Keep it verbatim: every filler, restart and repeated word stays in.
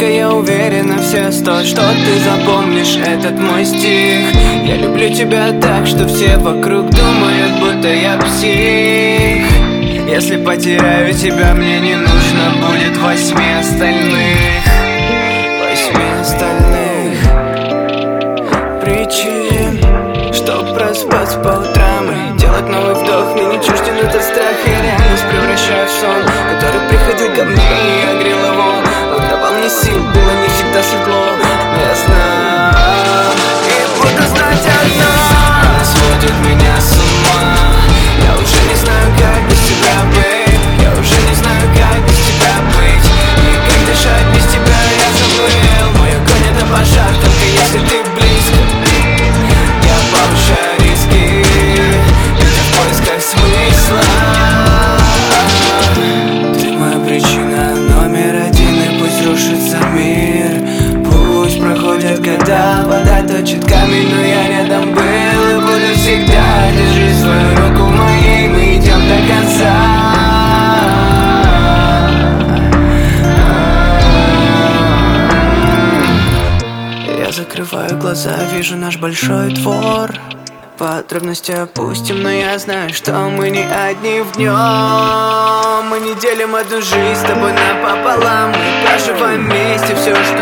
Только я уверена все сто, что ты запомнишь этот мой стих. Я люблю тебя так, что все вокруг думают, будто я псих. Если потеряю тебя, мне не нужно будет восьми остальных, восьми остальных причин, чтоб проспаться по утрам и делать новый вдох. Мне не чужден этот страх, я реальность превращаю в сон, который приходил ко мне и я грел его. Он давал мне сил, было не всегда светло, но я знаю и буду знать одно: она сводит меня с ума. Я уже не знаю, как без тебя быть. Я уже не знаю, как без тебя быть. И как дышать без тебя я забыл. Мой огонь это пожар, только если ты близко. Я повышаю риски, ведь в поисках смысла. Ты моя причина номер один, и пусть рушится мир. Пусть проходят года, вода точит камень, но я рядом был и буду всегда. Держи свою руку в моей, мы идем до конца. Я закрываю глаза, вижу наш большой двор. Подробности опустим, но я знаю, что мы не одни в нем. Мы не делим одну жизнь с тобой напополам. Мы проживаем вместе все, что